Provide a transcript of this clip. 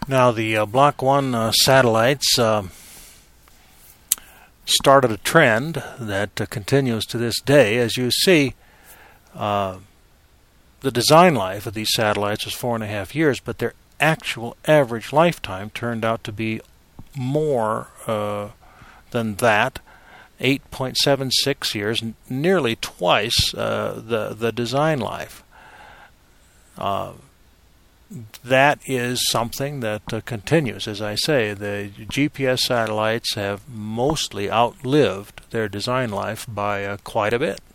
Now, the Block 1 satellites started a trend that continues to this day. As you see, the design life of these satellites was 4.5 years, but their actual average lifetime turned out to be more than that, 8.76 years, nearly twice the design life. That is something that continues. As I say, the GPS satellites have mostly outlived their design life by quite a bit.